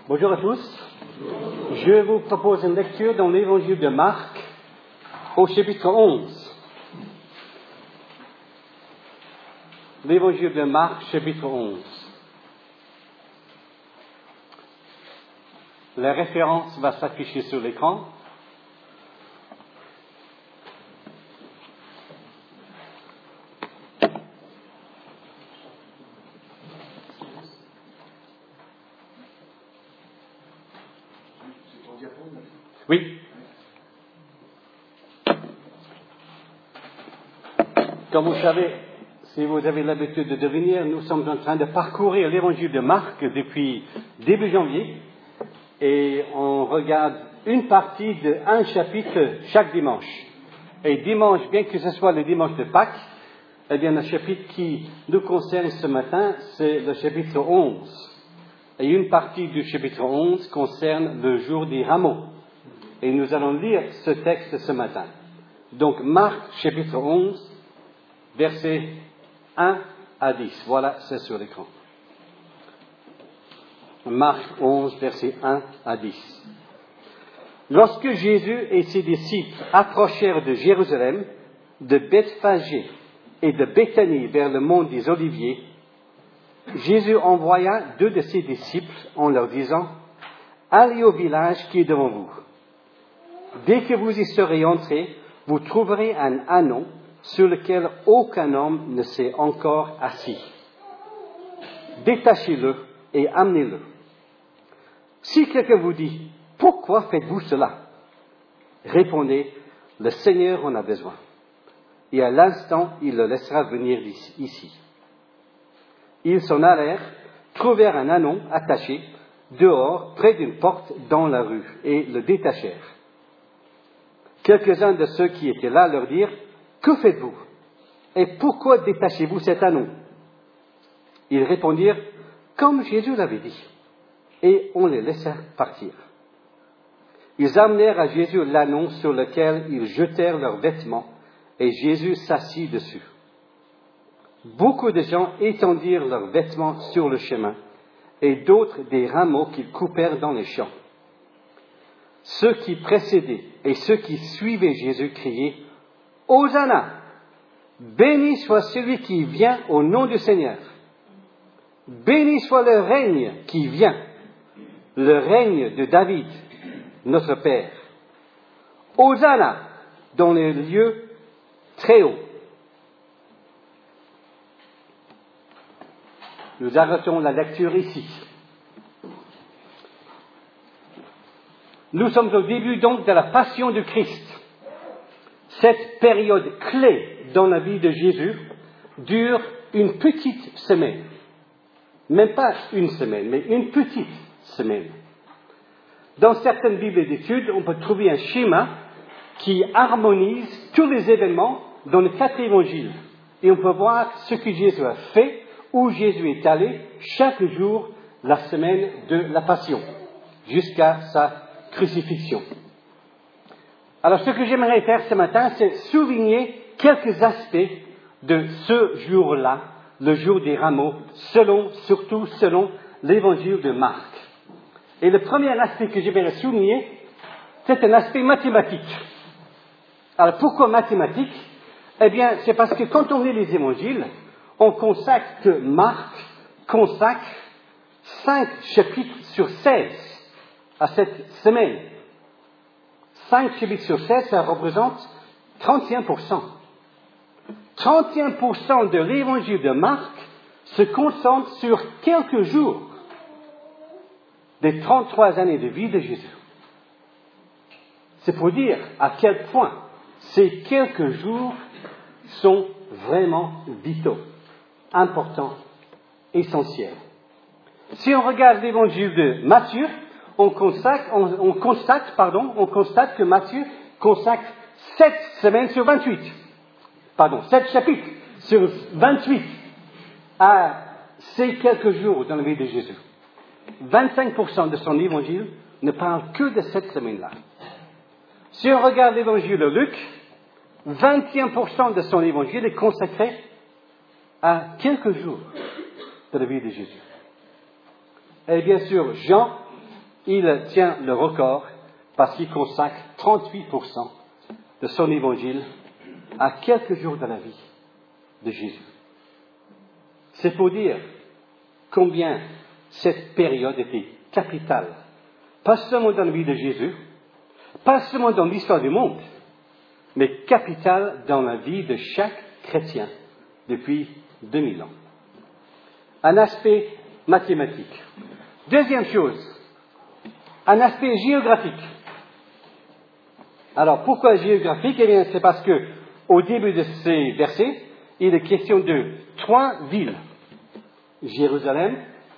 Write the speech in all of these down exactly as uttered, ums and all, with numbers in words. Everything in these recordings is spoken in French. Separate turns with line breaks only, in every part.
Bonjour à tous. Je vous propose une lecture dans l'évangile de Marc au chapitre onze. L'évangile de Marc, chapitre onze. La référence va s'afficher sur l'écran. Oui. Comme vous savez, si vous avez l'habitude de devenir, nous sommes en train de parcourir l'évangile de Marc depuis début janvier et on regarde une partie d'un chapitre chaque dimanche. Et dimanche, bien que ce soit le dimanche de Pâques, eh bien le chapitre qui nous concerne ce matin, c'est le chapitre onze. Et une partie du chapitre onze concerne le jour des rameaux. Et nous allons lire ce texte ce matin. Donc, Marc, chapitre onze, versets un à dix. Voilà, c'est sur l'écran. Marc onze, versets un à dix. Lorsque Jésus et ses disciples approchèrent de Jérusalem, de Bethphagée et de Béthanie vers le mont des Oliviers, Jésus envoya deux de ses disciples en leur disant « Allez au village qui est devant vous. Dès que vous y serez entrés, vous trouverez un ânon sur lequel aucun homme ne s'est encore assis. Détachez-le et amenez-le. Si quelqu'un vous dit « Pourquoi faites-vous cela ?» Répondez « Le Seigneur en a besoin. » Et à l'instant, il le laissera venir ici. Ils s'en allèrent, trouvèrent un ânon attaché dehors, près d'une porte dans la rue, et le détachèrent. Quelques-uns de ceux qui étaient là leur dirent « Que faites-vous ? Et pourquoi détachez-vous cet ânon ?» Ils répondirent « Comme Jésus l'avait dit. » Et on les laissa partir. Ils amenèrent à Jésus l'ânon sur lequel ils jetèrent leurs vêtements, et Jésus s'assit dessus. Beaucoup de gens étendirent leurs vêtements sur le chemin, et d'autres des rameaux qu'ils coupèrent dans les champs. Ceux qui précédaient et ceux qui suivaient Jésus criaient « Hosanna ! Béni soit celui qui vient au nom du Seigneur. Béni soit le règne qui vient, le règne de David, notre Père. Hosanna dans les lieux très hauts. » Nous arrêtons la lecture ici. Nous sommes au début donc de la passion du Christ. Cette période clé dans la vie de Jésus dure une petite semaine. Même pas une semaine, mais une petite semaine. Dans certaines Bibles d'études, on peut trouver un schéma qui harmonise tous les événements dans les quatre évangiles. Et on peut voir ce que Jésus a fait, où Jésus est allé chaque jour la semaine de la Passion, jusqu'à sa crucifixion. Alors, ce que j'aimerais faire ce matin, c'est souligner quelques aspects de ce jour-là, le jour des rameaux, selon, surtout selon l'évangile de Marc. Et le premier aspect que j'aimerais souligner, c'est un aspect mathématique. Alors, pourquoi mathématique ? Eh bien, c'est parce que quand on lit les évangiles, on consacre que Marc consacre cinq chapitres sur seize à cette semaine. Cinq chapitres sur seize, ça représente trente et un pour cent. trente et un pour cent de l'évangile de Marc se concentre sur quelques jours des trente-trois années de vie de Jésus. C'est pour dire à quel point ces quelques jours sont vraiment vitaux, importants, essentiels. Si on regarde l'évangile de Matthieu, on constate, on, on constate, pardon, on constate que Matthieu consacre sept semaines sur vingt-huit. Pardon, sept chapitres sur vingt-huit à ces quelques jours dans la vie de Jésus. vingt-cinq pour cent de son évangile ne parle que de cette semaine-là. Si on regarde l'évangile de Luc, vingt et un pour cent de son évangile est consacré à quelques jours de la vie de Jésus. Et bien sûr, Jean il tient le record parce qu'il consacre trente-huit pour cent de son évangile à quelques jours de la vie de Jésus. C'est pour dire combien cette période était capitale, pas seulement dans la vie de Jésus, pas seulement dans l'histoire du monde, mais capitale dans la vie de chaque chrétien depuis deux mille ans. Un aspect mathématique. Deuxième chose, un aspect géographique. Alors, pourquoi géographique? Eh bien, c'est parce que, au début de ces versets, il est question de trois villes. Jérusalem,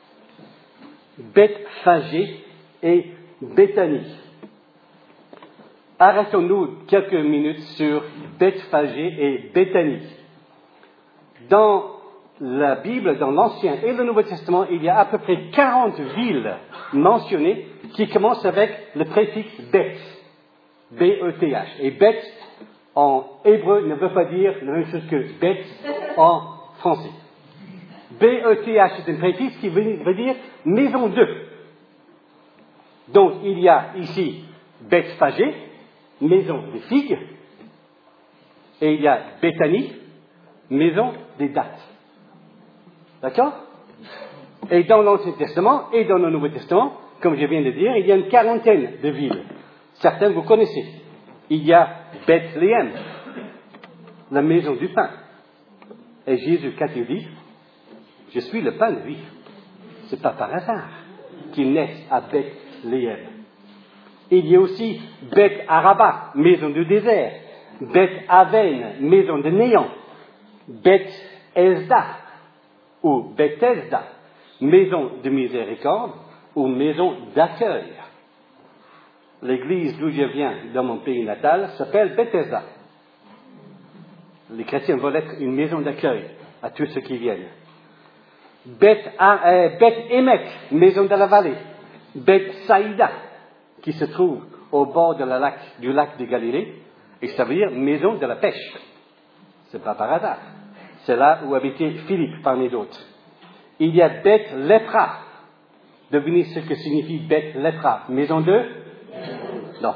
Bethphagée et Béthanie. Arrêtons-nous quelques minutes sur Bethphagée et Béthanie. Dans la Bible, dans l'Ancien et le Nouveau Testament, il y a à peu près quarante villes mentionnées qui commencent avec le préfixe Beth, B E T H. Et Beth, en hébreu, ne veut pas dire la même chose que Beth en français. B E T H est un préfixe qui veut dire maison de. Donc, il y a ici Bethphagée, maison des figues, et il y a Béthanie, maison des dattes. D'accord? Et dans l'Ancien Testament et dans le Nouveau Testament, comme je viens de dire, il y a une quarantaine de villes. Certaines vous connaissez. Il y a Bethléem, la maison du pain. Et Jésus, qu'a-t-il dit? Je suis le pain de vie. Ce n'est pas par hasard qu'il naisse à Bethléem. Il y a aussi Beth Araba, maison du désert. Beth Aven, maison de néant. Beth Esda, ou Bethesda, maison de miséricorde, ou maison d'accueil. L'église d'où je viens, dans mon pays natal, s'appelle Bethesda. Les chrétiens veulent être une maison d'accueil à tous ceux qui viennent. Beth, euh, Beth Emek, maison de la vallée. Beth Saïda, qui se trouve au bord de la lac, du lac de Galilée, et ça veut dire maison de la pêche. C'est pas par hasard. C'est là où habitait Philippe parmi d'autres. Il y a Beth Lepra. Devinez ce que signifie Beth Lepra. Maison de? Non.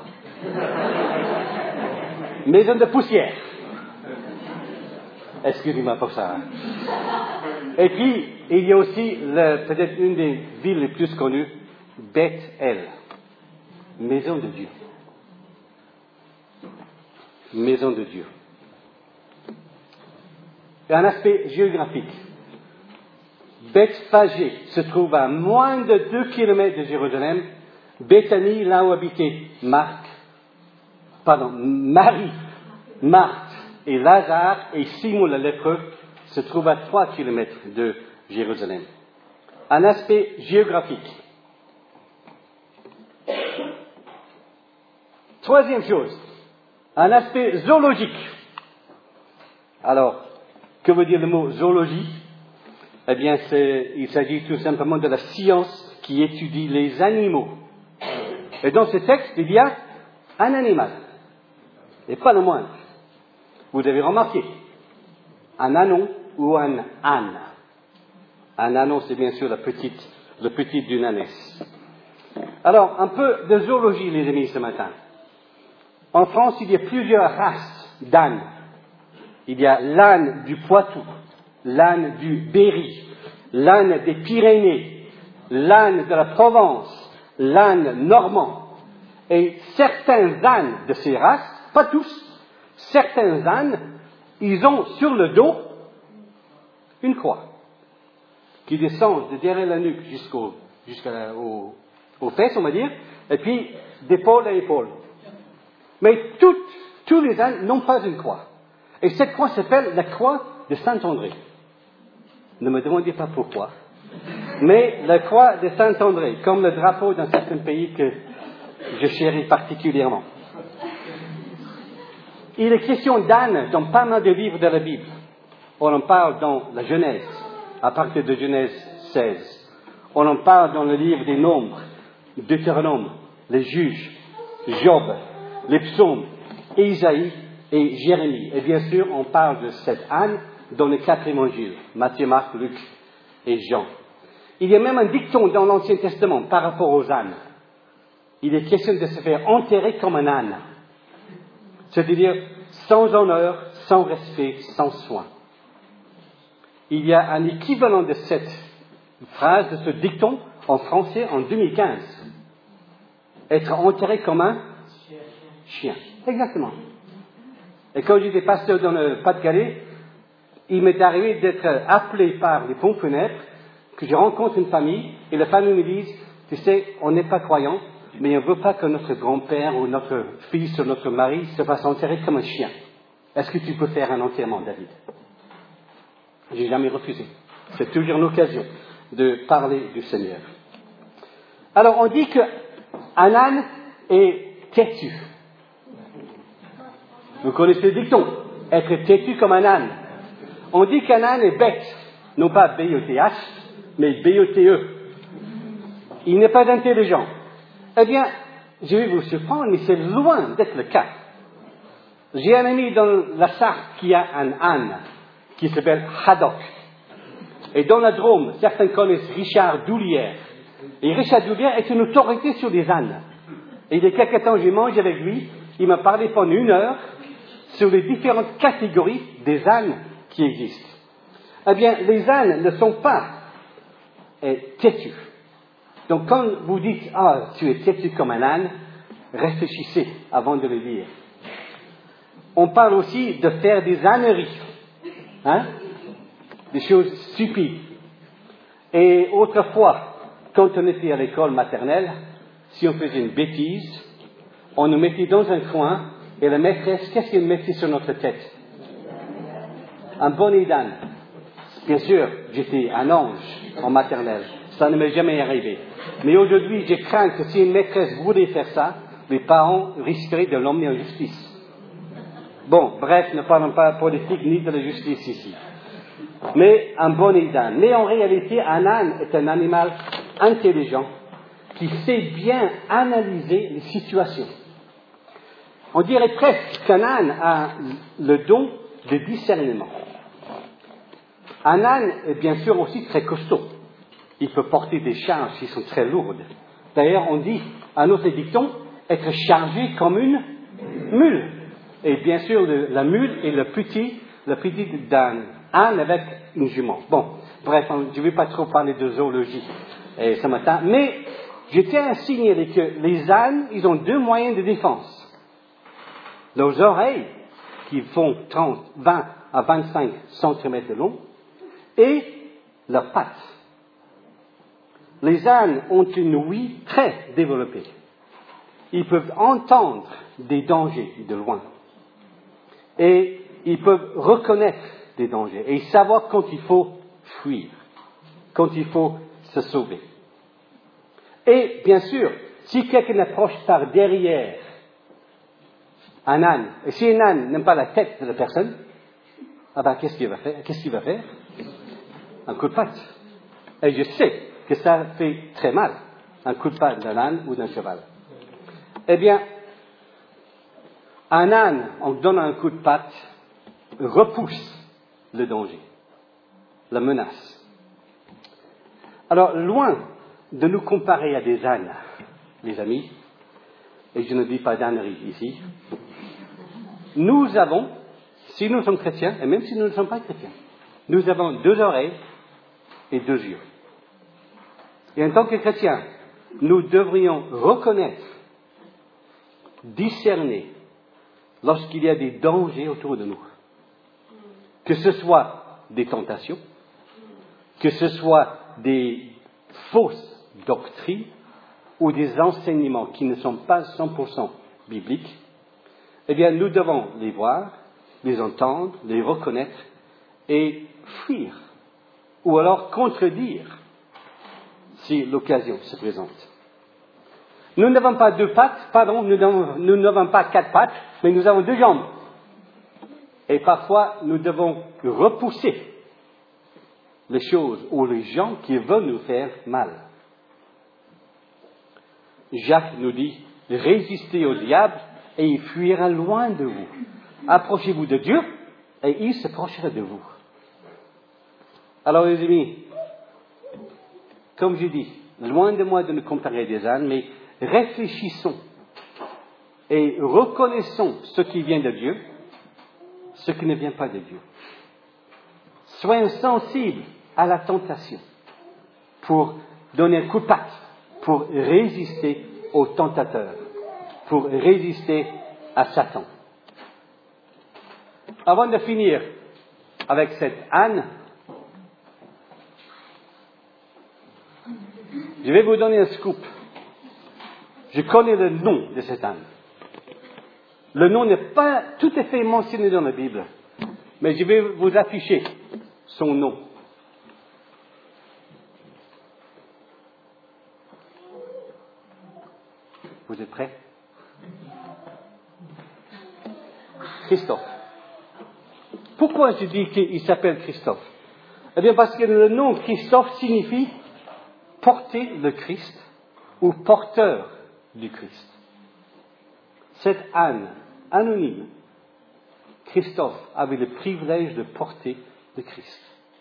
Maison de poussière. Excusez-moi pour ça. Et puis, il y a aussi le, peut-être une des villes les plus connues, Beth-El. Maison de Dieu. Maison de Dieu. Et un aspect géographique. Bethphagée se trouve à moins de deux kilomètres de Jérusalem. Béthanie, là où habitait Marc, pardon, Marie, Marthe et Lazare et Simon le lépreux, se trouve à trois kilomètres de Jérusalem. Un aspect géographique. Troisième chose, un aspect zoologique. Alors, que veut dire le mot zoologie? Eh bien, c'est, il s'agit tout simplement de la science qui étudie les animaux. Et dans ce texte, il y a un animal, et pas le moindre. Vous avez remarqué, un anon ou un âne. Un anon, c'est bien sûr la petite, le petit d'une ânesse. Alors, un peu de zoologie, les amis, ce matin. En France, il y a plusieurs races d'ânes. Il y a l'âne du Poitou, l'âne du Berry, l'âne des Pyrénées, l'âne de la Provence, l'âne normand. Et certains ânes de ces races, pas tous, certains ânes, ils ont sur le dos une croix qui descend de derrière la nuque jusqu'au, jusqu'aux aux fesses, on va dire, et puis d'épaule à épaule. Mais toutes, tous les ânes n'ont pas une croix. Et cette croix s'appelle la croix de Saint-André. Ne me demandez pas pourquoi. Mais la croix de Saint-André, comme le drapeau d'un certain pays que je chéris particulièrement. Il est question d'âne dans pas mal de livres de la Bible. On en parle dans la Genèse, à partir de Genèse seize. On en parle dans le livre des Nombres, Deutéronome, les Juges, Job, les Psaumes, Isaïe et Jérémie. Et bien sûr, on parle de cet âne dans les quatre évangiles, Matthieu, Marc, Luc et Jean. Il y a même un dicton dans l'Ancien Testament par rapport aux ânes. il est question de se faire enterrer comme un âne. C'est-à-dire sans honneur, sans respect, sans soin. Il y a un équivalent de cette phrase, de ce dicton, en français en deux mille quinze. Être enterré comme un chien. Exactement. Et quand j'étais pasteur dans le Pas-de-Calais, il m'est arrivé d'être appelé par les pompes funèbres, que je rencontre une famille, et la famille me dit, tu sais, on n'est pas croyant, mais on ne veut pas que notre grand-père ou notre fils ou notre mari se fasse enterrer comme un chien. Est-ce que tu peux faire un enterrement, David? J'ai jamais refusé. C'est toujours l'occasion de parler du Seigneur. Alors, on dit qu'un âne est têtu. Vous connaissez le dicton, être têtu comme un âne. On dit qu'un âne est bête, non pas B E T H, mais B E T E. Il n'est pas intelligent. Eh bien, je vais vous surprendre, mais c'est loin d'être le cas. J'ai un ami dans la Sarthe qui a un âne, qui s'appelle Haddock. Et dans la Drôme, certains connaissent Richard Doulière. Et Richard Doulière est une autorité sur les ânes. Et il y a quelque temps, j'ai mangé avec lui, il m'a parlé pendant une heure sur les différentes catégories des ânes qui existent. Eh bien, les ânes ne sont pas eh, têtus. Donc, quand vous dites, ah, tu es têtu comme un âne, réfléchissez avant de le dire. On parle aussi de faire des âneries, hein, des choses stupides. Et autrefois, quand on était à l'école maternelle, si on faisait une bêtise, on nous mettait dans un coin, et la maîtresse, qu'est-ce qu'elle mettait sur notre tête? Un bonnet d'âne. Bien sûr, j'étais un ange en maternelle. Ça ne m'est jamais arrivé. Mais aujourd'hui, je crains que si une maîtresse voulait faire ça, les parents risqueraient de l'emmener en justice. Bon, bref, ne parlons pas politique ni de la justice ici. Mais un bonnet d'âne. Mais en réalité, un âne est un animal intelligent qui sait bien analyser les situations. On dirait presque qu'un âne a le don de discernement. Un âne est bien sûr aussi très costaud. Il peut porter des charges qui sont très lourdes. D'ailleurs, on dit, un autre dicton, être chargé comme une mule. Et bien sûr, le, la mule est le petit, le petit d'un âne avec une jument. Bon, bref, je ne vais pas trop parler de zoologie eh, ce matin, mais je tiens à signaler que les ânes, ils ont deux moyens de défense. Leurs oreilles, qui font trente, vingt à vingt-cinq centimètres de long, et leurs pattes. Les ânes ont une ouïe très développée. Ils peuvent entendre des dangers de loin. Et ils peuvent reconnaître des dangers et savoir quand il faut fuir, quand il faut se sauver. Et bien sûr, si quelqu'un approche par derrière un âne, et si un âne n'aime pas la tête de la personne, ah ben qu'est-ce qu'il va faire? Qu'est-ce qu'il va faire? Un coup de patte. Et je sais que ça fait très mal, un coup de patte d'un âne ou d'un cheval. Eh bien, un âne, en donnant un coup de patte, repousse le danger, la menace. Alors, loin de nous comparer à des ânes, les amis, et je ne dis pas d'ânerie ici, nous avons, si nous sommes chrétiens, et même si nous ne sommes pas chrétiens, nous avons deux oreilles et deux yeux. Et en tant que chrétiens, nous devrions reconnaître, discerner, lorsqu'il y a des dangers autour de nous. Que ce soit des tentations, que ce soit des fausses doctrines ou des enseignements qui ne sont pas cent pour cent bibliques, eh bien, nous devons les voir, les entendre, les reconnaître et fuir, ou alors contredire si l'occasion se présente. Nous n'avons pas deux pattes, pardon, nous n'avons, nous n'avons pas quatre pattes, mais nous avons deux jambes. Et parfois, nous devons repousser les choses ou les gens qui veulent nous faire mal. Jacques nous dit, résistez au diable et il fuira loin de vous. Approchez-vous de Dieu et il s'approchera de vous. Alors les amis, comme je dis, loin de moi de nous comparer à des ânes, mais réfléchissons et reconnaissons ce qui vient de Dieu, ce qui ne vient pas de Dieu. Soyons sensibles à la tentation pour donner un coup de patte, pour résister au tentateur, pour résister à Satan. Avant de finir avec cette Anne, je vais vous donner un scoop. Je connais le nom de cette Anne. Le nom n'est pas tout à fait mentionné dans la Bible, mais je vais vous afficher son nom. Vous êtes prêts? Christophe. Pourquoi je dis qu'il s'appelle Christophe? Eh bien parce que le nom Christophe signifie porter le Christ ou porteur du Christ. Cette Anne, anonyme, Christophe avait le privilège de porter le Christ.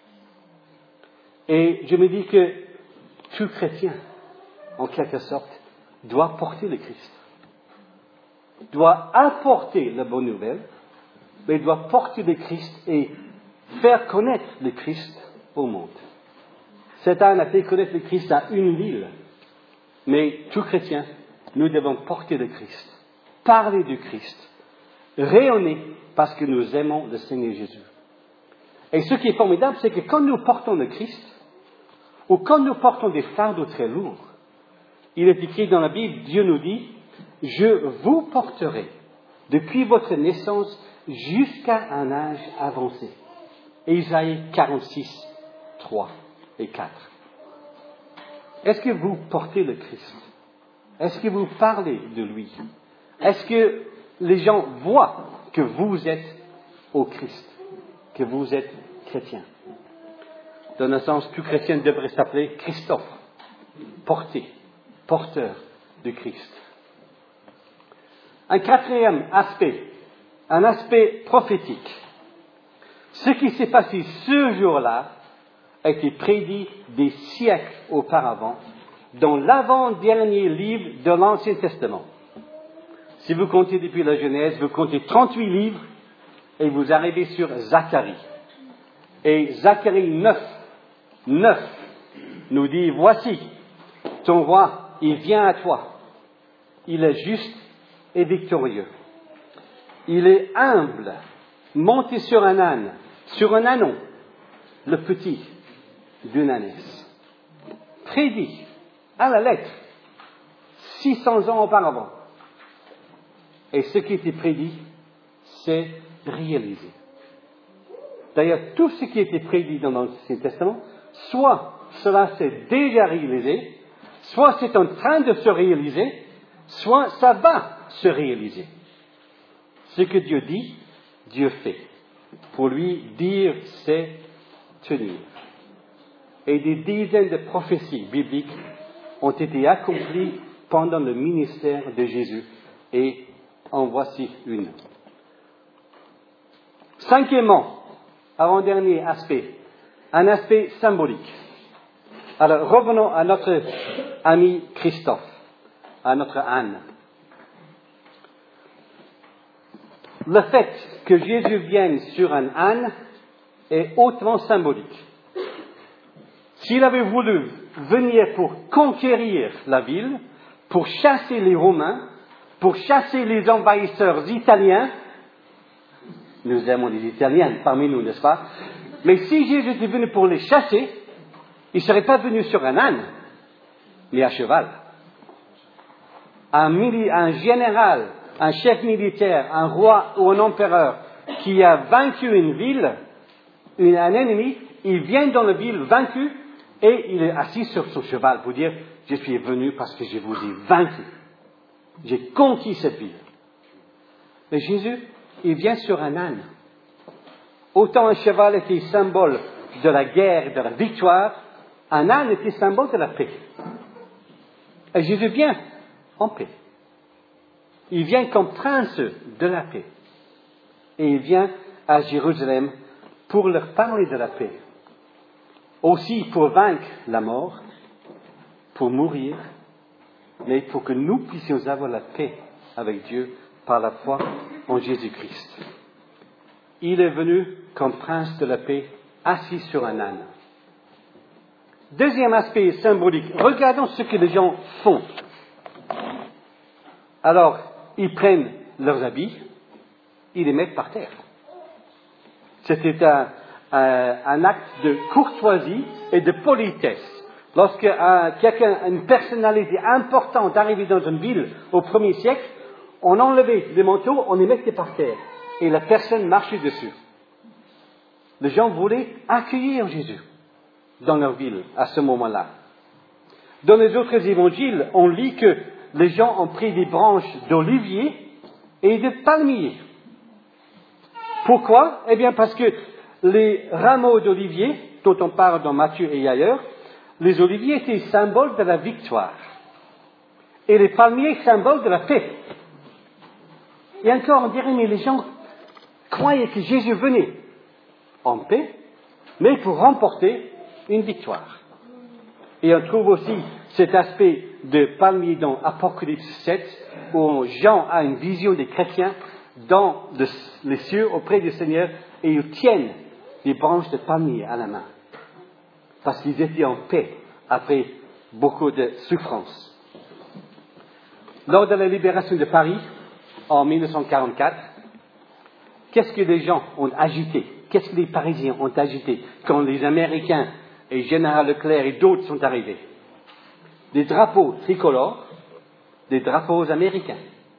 Et je me dis que tout chrétien, en quelque sorte, doit porter le Christ. Doit apporter la bonne nouvelle, mais doit porter le Christ et faire connaître le Christ au monde. Cette Anne a fait connaître le Christ à une ville, mais tout chrétien, nous devons porter le Christ, parler du Christ, rayonner parce que nous aimons le Seigneur Jésus. Et ce qui est formidable, c'est que quand nous portons le Christ, ou quand nous portons des fardeaux très lourds, il est écrit dans la Bible, Dieu nous dit, « Je vous porterai depuis votre naissance jusqu'à un âge avancé. » Ésaïe quarante-six, trois et quatre. Est-ce que vous portez le Christ? Est-ce que vous parlez de lui? Est-ce que les gens voient que vous êtes au Christ, que vous êtes chrétien? Dans un sens, tout chrétien devrait s'appeler Christophe, porté, porteur de Christ. Un quatrième aspect, un aspect prophétique. Ce qui s'est passé ce jour-là a été prédit des siècles auparavant dans l'avant-dernier livre de l'Ancien Testament. Si vous comptez depuis la Genèse, vous comptez trente-huit livres et vous arrivez sur Zacharie. Et Zacharie neuf, neuf nous dit, « Voici, ton roi, il vient à toi. Il est juste et victorieux. Il est humble, monté sur un âne, sur un ânon, le petit d'une ânesse. » Prédit à la lettre, six cents ans auparavant. Et ce qui était prédit, c'est réalisé. D'ailleurs, tout ce qui était prédit dans l'Ancien Testament, soit cela s'est déjà réalisé, soit c'est en train de se réaliser, soit ça va se réaliser. Ce que Dieu dit, Dieu fait. Pour lui, dire, c'est tenir. Et des dizaines de prophéties bibliques ont été accomplies pendant le ministère de Jésus. Et en voici une. Cinquièmement, avant-dernier aspect, un aspect symbolique. Alors, revenons à notre ami Christophe, à notre Anne. Le fait que Jésus vienne sur un âne est hautement symbolique. S'il avait voulu venir pour conquérir la ville, pour chasser les Romains, pour chasser les envahisseurs italiens, nous aimons les Italiens parmi nous, n'est-ce pas? Mais si Jésus était venu pour les chasser, il ne serait pas venu sur un âne, mais à cheval. Un, mili- un général, un chef militaire, un roi ou un empereur qui a vaincu une ville, une, un ennemi, il vient dans la ville vaincu et il est assis sur son cheval pour dire « Je suis venu parce que je vous ai vaincu. J'ai conquis cette ville. » Mais Jésus, il vient sur un âne. Autant un cheval était symbole de la guerre, de la victoire, un âne était symbole de la paix. Et Jésus vient en paix. Il vient comme prince de la paix. Et il vient à Jérusalem pour leur parler de la paix. Aussi pour vaincre la mort, pour mourir mais pour que nous puissions avoir la paix avec Dieu par la foi en Jésus-Christ. Il est venu comme prince de la paix, assis sur un âne. Deuxième aspect symbolique, regardons ce que les gens font. Alors, ils prennent leurs habits, ils les mettent par terre. C'était un, un, un acte de courtoisie et de politesse. Lorsque un, quelqu'un, une personnalité importante arrivait dans une ville au premier siècle, on enlevait les manteaux, on les mettait par terre, et la personne marchait dessus. Les gens voulaient accueillir Jésus dans leur ville à ce moment-là. Dans les autres évangiles, on lit que les gens ont pris des branches d'olivier et de palmier. Pourquoi? Eh bien parce que les rameaux d'olivier, dont on parle dans Matthieu et ailleurs, les oliviers étaient symboles de la victoire. Et les palmiers, symboles de la paix. Et encore, on dirait, mais les gens croyaient que Jésus venait en paix, mais pour remporter une victoire. Et on trouve aussi cet aspect de palmier dans Apocalypse sept, où Jean a une vision des chrétiens dans les cieux auprès du Seigneur, et ils tiennent des branches de palmier à la main. Parce qu'ils étaient en paix après beaucoup de souffrances. Lors de la libération de Paris, en mille neuf cent quarante-quatre, qu'est-ce que les gens ont agité? Qu'est-ce que les Parisiens ont agité quand les Américains et Général Leclerc et d'autres sont arrivés? Des drapeaux tricolores, des drapeaux américains.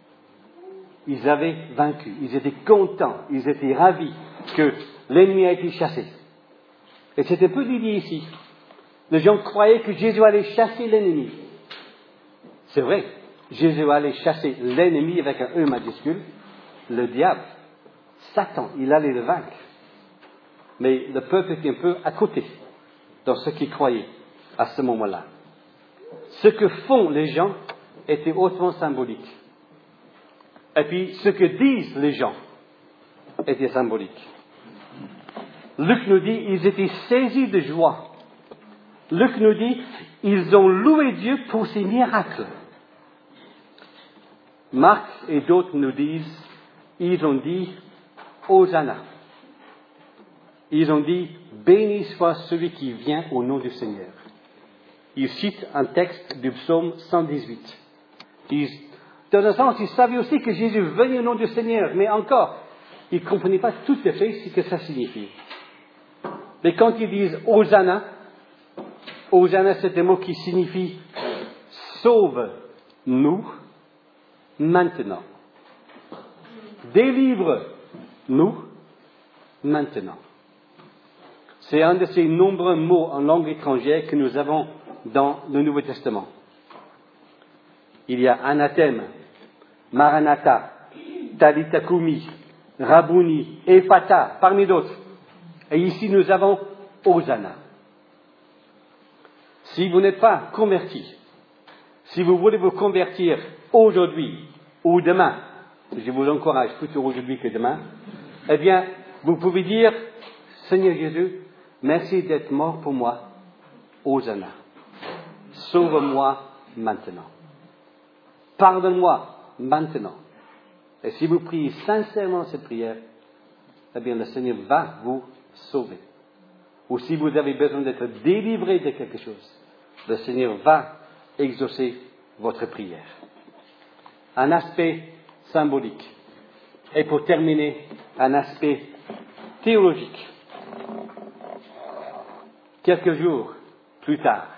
Ils avaient vaincu, ils étaient contents, ils étaient ravis que l'ennemi a été chassé. Et c'était peu l'idée ici. Les gens croyaient que Jésus allait chasser l'ennemi. C'est vrai, Jésus allait chasser l'ennemi avec un E majuscule, le diable, Satan, il allait le vaincre. Mais le peuple était un peu à côté dans ce qu'ils croyaient à ce moment-là. Ce que font les gens était hautement symbolique. Et puis, ce que disent les gens était symbolique. Luc nous dit, ils étaient saisis de joie. Luc nous dit, ils ont loué Dieu pour ses miracles. Marc et d'autres nous disent, ils ont dit, Hosanna. Ils ont dit, béni soit celui qui vient au nom du Seigneur. Ils citent un texte du psaume cent dix-huit. Ils, dans un sens, ils savaient aussi que Jésus venait au nom du Seigneur, mais encore, ils ne comprenaient pas tout à fait ce que ça signifie. Mais quand ils disent Hosanna, Hosanna c'est un mot qui signifie sauve-nous maintenant. Délivre-nous maintenant. C'est un de ces nombreux mots en langue étrangère que nous avons dans le Nouveau Testament. Il y a anathème, maranatha, talitha kumi, rabouni, ephata, parmi d'autres. Et ici nous avons Hosanna. Si vous n'êtes pas converti, si vous voulez vous convertir aujourd'hui ou demain, je vous encourage plutôt aujourd'hui que demain, eh bien, vous pouvez dire, Seigneur Jésus, merci d'être mort pour moi, Hosanna. Sauve-moi maintenant. Pardonne-moi maintenant. Et si vous priez sincèrement cette prière, eh bien, le Seigneur va vous sauver. Ou si vous avez besoin d'être délivré de quelque chose, le Seigneur va exaucer votre prière. Un aspect symbolique. Et pour terminer, un aspect théologique. Quelques jours plus tard,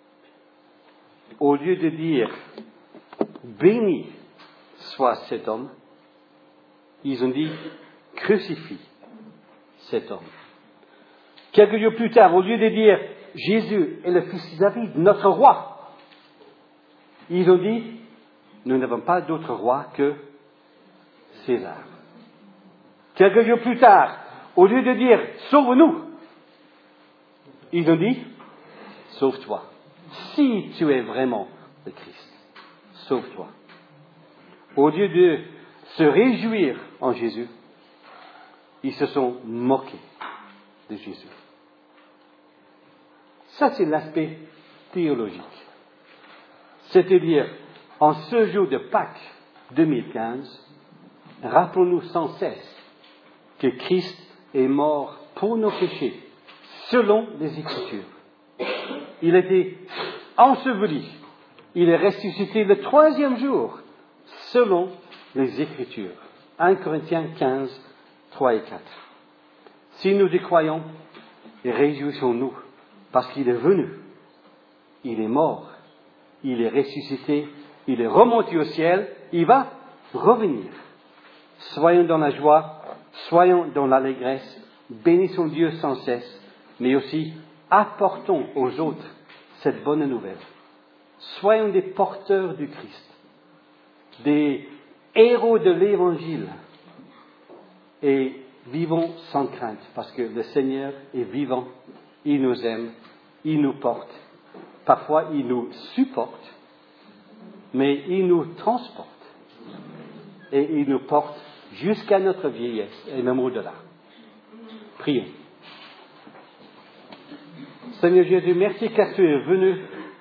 au lieu de dire « béni soit cet homme », ils ont dit « crucifie cet homme ». Quelques jours plus tard, au lieu de dire « Jésus est le fils de David, notre roi », ils ont dit « nous n'avons pas d'autre roi que César ». Quelques jours plus tard, au lieu de dire « sauve-nous », ils ont dit « sauve-toi ». Si tu es vraiment le Christ, sauve-toi. Au lieu de se réjouir en Jésus, ils se sont moqués de Jésus. Ça, c'est l'aspect théologique. C'est-à-dire, En ce jour de Pâques deux mille quinze, rappelons-nous sans cesse que Christ est mort pour nos péchés, selon les Écritures. Il a été enseveli. Il est ressuscité le troisième jour, selon les Écritures. un Corinthiens quinze, trois et quatre. Si nous y croyons, réjouissons-nous, parce qu'il est venu. Il est mort. Il est ressuscité. Il est remonté au ciel. Il va revenir. Soyons dans la joie, soyons dans l'allégresse, bénissons Dieu sans cesse, mais aussi apportons aux autres cette bonne nouvelle. Soyons des porteurs du Christ, des héros de l'Évangile, et vivons sans crainte, parce que le Seigneur est vivant, il nous aime, il nous porte, parfois il nous supporte, mais il nous transporte, et il nous porte jusqu'à notre vieillesse, et même au-delà. Prions. Seigneur Jésus, merci car tu es venu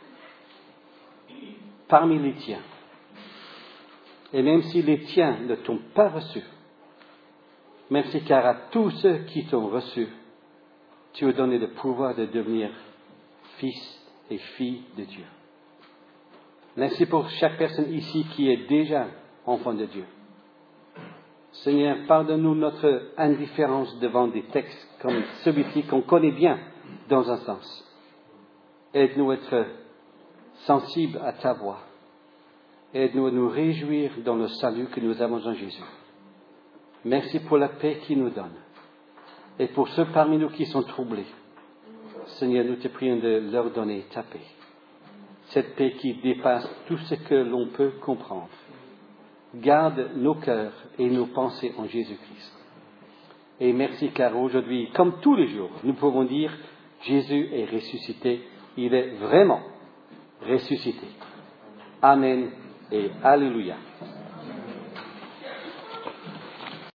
parmi les tiens. Et même si les tiens ne t'ont pas reçu, merci car à tous ceux qui t'ont reçu, tu as donné le pouvoir de devenir fils et filles de Dieu. Merci pour chaque personne ici qui est déjà enfant de Dieu. Seigneur, pardonne-nous notre indifférence devant des textes comme celui-ci qu'on connaît bien dans un sens. Aide-nous à être sensibles à ta voix. Aide-nous à nous réjouir dans le salut que nous avons en Jésus. Merci pour la paix qu'il nous donne. Et pour ceux parmi nous qui sont troublés, Seigneur, nous te prions de leur donner ta paix. Cette paix qui dépasse tout ce que l'on peut comprendre. Garde nos cœurs et nos pensées en Jésus-Christ. Et merci car aujourd'hui, comme tous les jours, nous pouvons dire Jésus est ressuscité. Il est vraiment ressuscité. Amen et Alléluia.